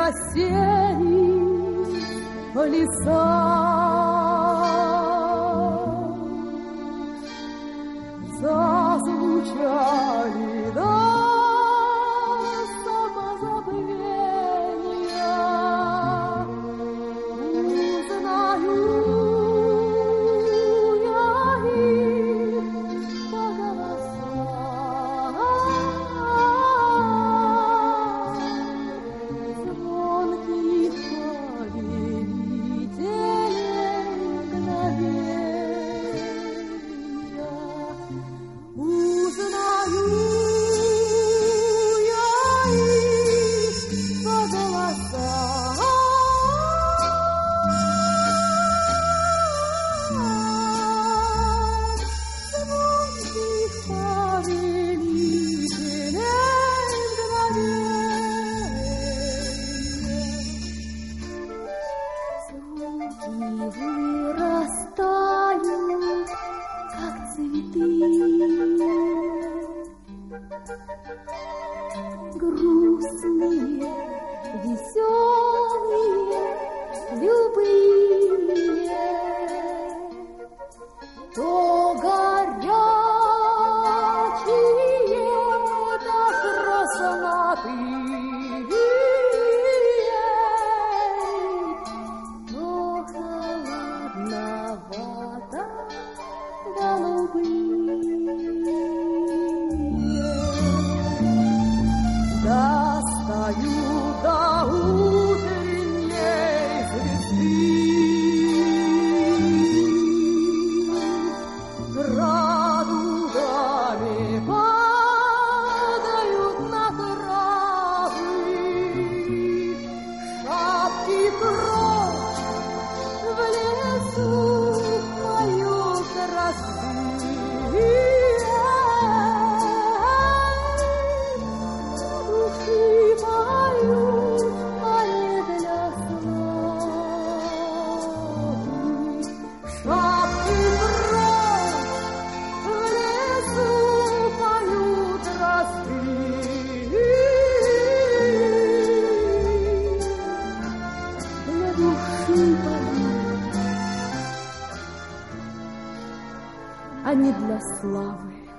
осенний леса. Зазвучали до самозабвения, узнаю я их по голосам. Звонких повелителей мгновенья. Узнаю я их по голосам. Звонких повелителей мгновенья. Звуки вырастают, как цветы, грустные, веселые, любые, то горячие, то красноватые, то холодновато голубые. Достаю до утренней звезды, радугами падают на травы, шапки прочь в лесу поют росы. Души поют, они для славы. Шапки прочь в лесу поют росы. Для души поют, а не для славы.